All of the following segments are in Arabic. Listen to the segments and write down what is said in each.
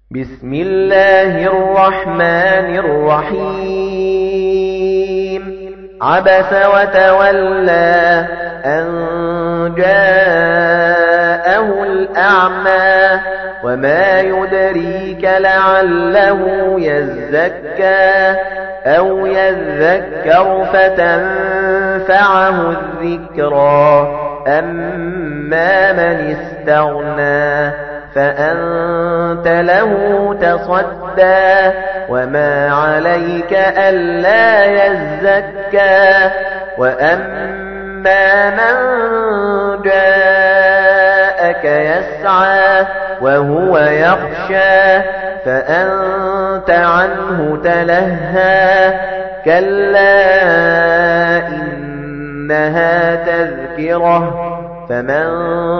بسم الله الرحمن الرحيم عبس وتولى أن جاءه الأعمى وما يدريك لعله يزكى أو يذكر فتنفعه الذكرى أما من استغنى فأنت له تصدى وما عليك ألا يزكى وأما من جاءك يسعى وهو يخشى فأنت عنه تلهى كلا إنها تذكرة فمن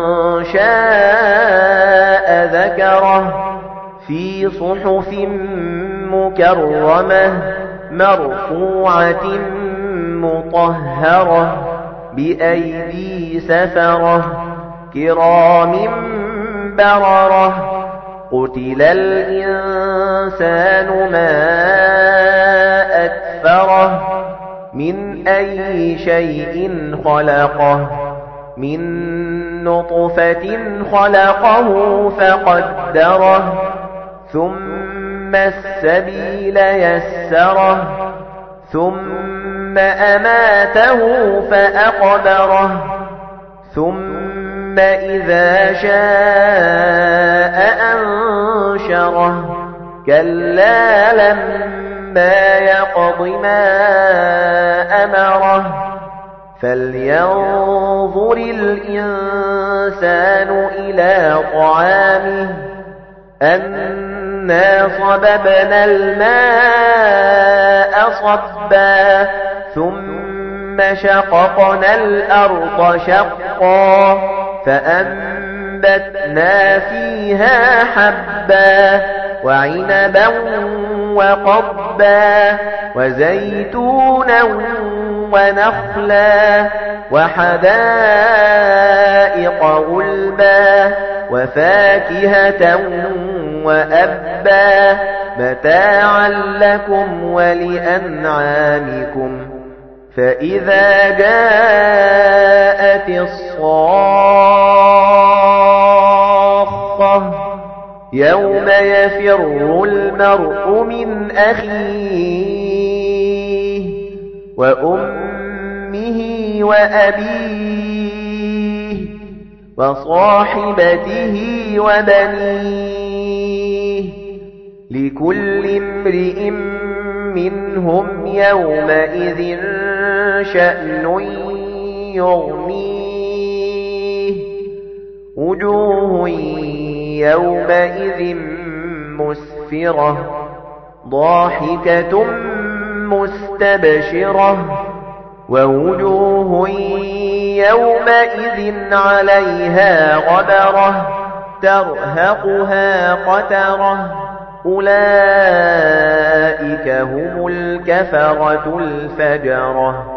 شاء ذكره في صحف مكرمة مرفوعة مطهرة بأيدي سفرة كرام بررة قتل الإنسان ما أكفره من أي شيء خلقه من نطفة خلقه فقدره ثم السبيل يسره ثم أماته فأقبره ثم إذا شاء أنشره كلا لما يقض ما أمره فلينظر الإنسان إلى طعامه أنا صببنا الماء صبا ثم شققنا الأرض شقا فأنبتنا فيها حبا وعنبا وقضبا وزيتونا ونخلا وحدائق غلبا وفاكهة وأبا متاعا لكم ولأنعامكم فإذا جاءت الصاخة يوم يفر المرء من أخيه وأمه وأبيه وصاحبته وبنيه لكل امرئ منهم يومئذ شأن يغنيه وجوه يومئذ مسفرة ضاحكة مستبشرة ووجوه يومئذ عليها غبرة ترهقها قترة أولئك هم الكفرة الفجرة